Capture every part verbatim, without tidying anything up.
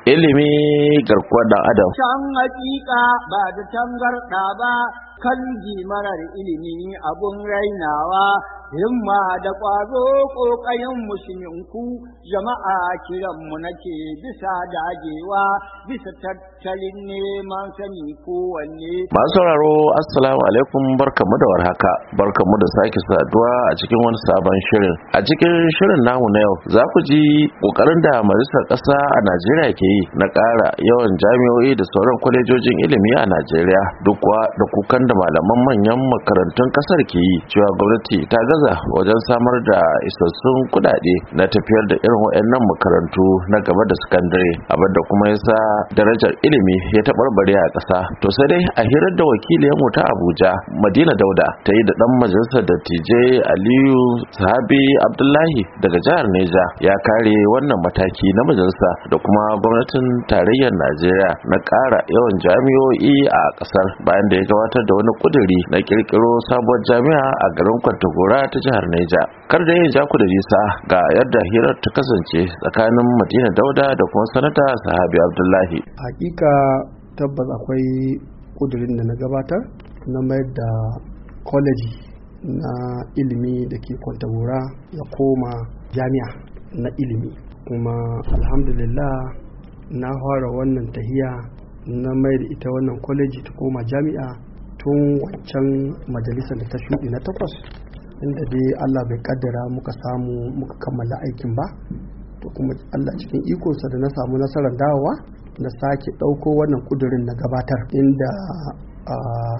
ilimi garkuwar dan adam. Can hakika ba da tangarda ba, kan marar ilimi abun rainawa, himma da ƙwazo ƙoƙayen musulminku, jama'a kiranmu nake bisa dagewa, bisa tattalin neman sani kowanne. Masu sauraro assalamu alaikum, barkamu da warhaka, barkamu da sake saduwa a cikin wani sabon shirin. A cikin shirin namu na yau za ku ji ƙoƙarin da majalisar ƙasa a Najeriya ke yi na ƙara yawan jami'o'i da sauran kwalejojin ilimi a Najeriya, duk da kukan da malaman manyan makarantun ƙasar ke yi cewa gwamnati ta gaza wajen samar da isassun kudade na tafiyar da irin waɗannan makarantu na gaba da sakandare, abin da kuma yasa darajar ilimi ya taɓarɓare a ƙasa. To sai dai a hirar da wakiliyarmu ta Abuja Madina Dauda ta yi da ɗan majalisar dattijai Aliyu Sahabi Abdullahi daga jihar Neja, ya kare wannan mataki na majalisa da kuma gwamnatin tarayyar Najeriya na ƙara yawan jami'o'i a ƙasar, bayan da ya gabatar da wani ƙuduri na ƙirƙiro sabuwar jami'a a garin Kwantagora ta jihar Neja. Kar da yin jaku da nisa ga yadda hirar ta kasance tsakanin Madina Dauda da kuma sanata Sahabi Abdullahi. Hakika tabbas akwai kudirin da na gabatar na mayar da college na ilimi da ke Kwantagora ya koma jami'a na ilimi, kuma alhamdulillah na fara wannan tahiya na mayar da ita wannan college ta koma jami'a tun wancan majalisar da ta shuɗi na takwas, inda dai Allah bai kaddara muka samu muka kammala aikin ba. To kuma Allah cikin ikonsa da na samu nasarar dawowa na sake ɗauko wannan kudurin na gabatar, inda a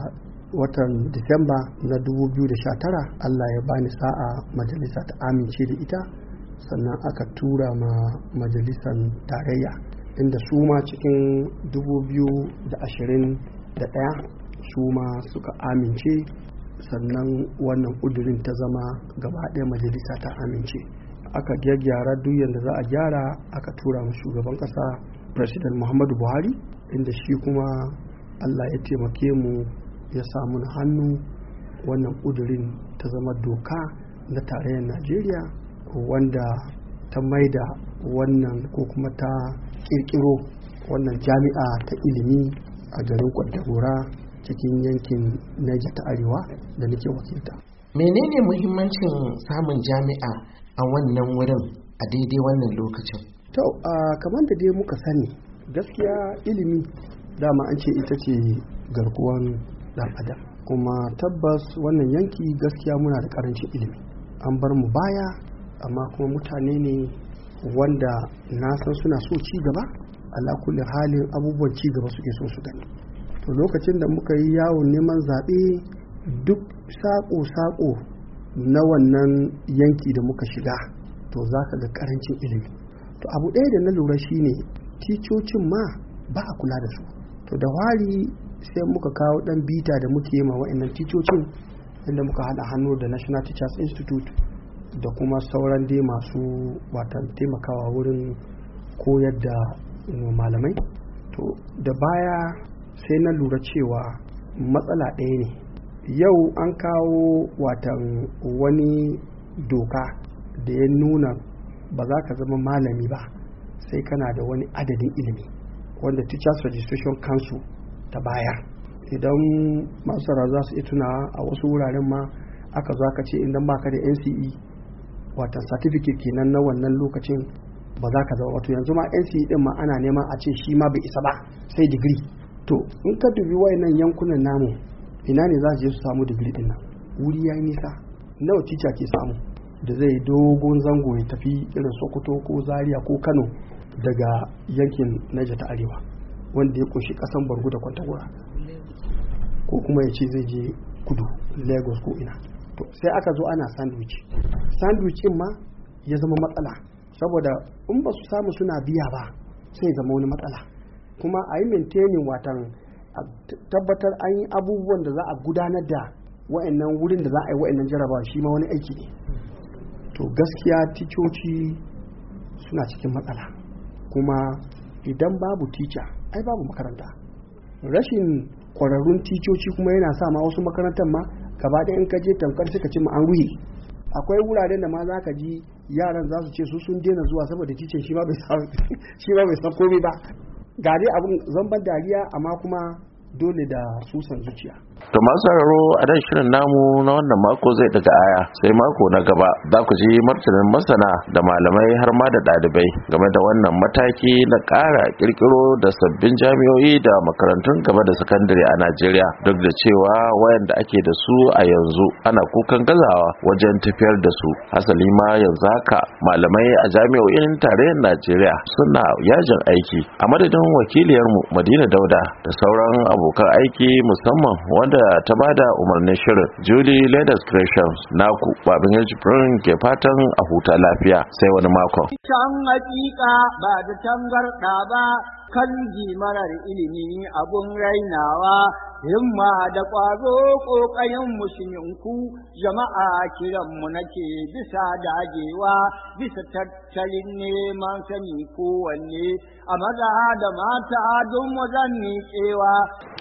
watan Disamba na dubu biyu da sha tara Allah ya bani sa'a majalisa ta amince da ita, sannan aka tura ma majalisar tarayya, inda su ma cikin dubu biyu da ashirin da ɗaya su ma suka amince, sannan wannan kudirin ta zama gaba ɗaya majalisa ta amince. Aka gyara duk yadda za a gyara, aka tura mu shugaban ƙasa president Muhammadu Buhari, inda shi kuma Allah ya taimake mu ya samu hannu wannan kudirin ta zama doka na tarayyar Najeriya, wanda ta maida wannan ko kuma ta kirkiro wannan jami'a ta ilimi a garin Kwantagora cikin yankin Niger ta Arewa da nake wakilta. Menene muhimmancin samun jami'a a wannan wurin a daidai wannan lokacin? To, uh, kamar da dai muka sani, gaskiya ilimi dama an ce ita ce garkuwan dan adam, kuma tabbas wannan yanki gaskiya muna da karancin ilimi, an bar mu baya, amma kuma mutane ne wanda na san suna so ci gaba, ala kulli halin abubuwan ci gaba suke so su gani. To lokacin da muka yi yawon neman zaɓe, duk saƙo-saƙo na wannan yanki da muka shiga, to za ka ga ƙarancin ilimi. To abu ɗaya da na lura shine ticocin ma ba a kula da su. To da wari sai muka kawo ɗan bita da muke yi ma wa'annan ticocin, inda muka haɗa hannu da National Teachers Institute da kuma sauran dai masu watan taimakawa wurin koyar da malamai. To da baya sai na lura cewa matsala ɗaya ne. Yau an kawo watan wani doka da ya nuna ba za ka zama malami ba sai kana da wani adadin ilimi, wanda Teachers Registration Council ta baya. Idan masu za su tuna a wasu wuraren ma aka zo aka ce idan baka da N C E watan certificate kenan na wannan lokacin ba za ka zama, wato yanzu ma N C E din ma ana neman a ce shi ma bai isa ba sai digiri. To in ka dubi wayannan yankunan namu, ina ne za su je su samu digiri din nan? Wuri yayi nisa. Nawa teacher ke samu da zai dogon zango ya tafi irin Sokoto ko Zaria ko Kano daga yankin Niger ta Arewa, wanda ya kunshi kasan Borno da Kwantagora, ko kuma ya ce zai je kudu Lagos ko ina. To sai aka zo ana sandwich sandwich din ma ya zama matsala, saboda in ba su samu suna biya ba sai zama wani matsala. Kuma a yi maintaining watan a tabbatar an yi abubuwan da za a gudanar da wa'annan wurin da za a yi wa'annan jarabawa, shi ma wani aiki ne. To gaskiya ticoci suna cikin matsala, kuma idan babu tica ai babu makaranta. Rashin kwararrun ticoci kuma yana sa ma wasu makarantar ma gaba da in ka je tamkar suka ci ma an ruhe. Akwai wuraren da ma za ka ji yaran za su ce su sun daina zuwa saboda ticin shi ma bai san komai ba. ga dai abin zamban dariya amma kuma dole da susan zuciya. To masu sauraro a dan shirin namu na wannan mako zai daga aya sai mako na gaba za ku ji martanin masana da malamai har ma da ɗalibai game da wannan mataki na ƙara ƙirƙiro da sabbin jami'o'i da makarantun gaba da sakandare a Najeriya, duk da cewa wayanda ake da su a yanzu ana kukan gazawa wajen tafiyar da su. Hasali ma yanzu haka malamai a jami'o'in tarayyar Najeriya suna yajin aiki. A madadin wakiliyarmu Madina Dauda da sauran abokan aiki musamman wanda ta bada umarnin shirin Julie Leathers Creations, naku babin Jibrin ke fatan a huta lafiya sai wani makon. Can hakika ba da tangarda ba kan marar ilimi abun rainawa, himma da ƙwazo ƙoƙayen musulminku jama'a kiranmu nake bisa dagewa bisa tattalin neman sani kowanne a maza da mata don wazan miƙewa.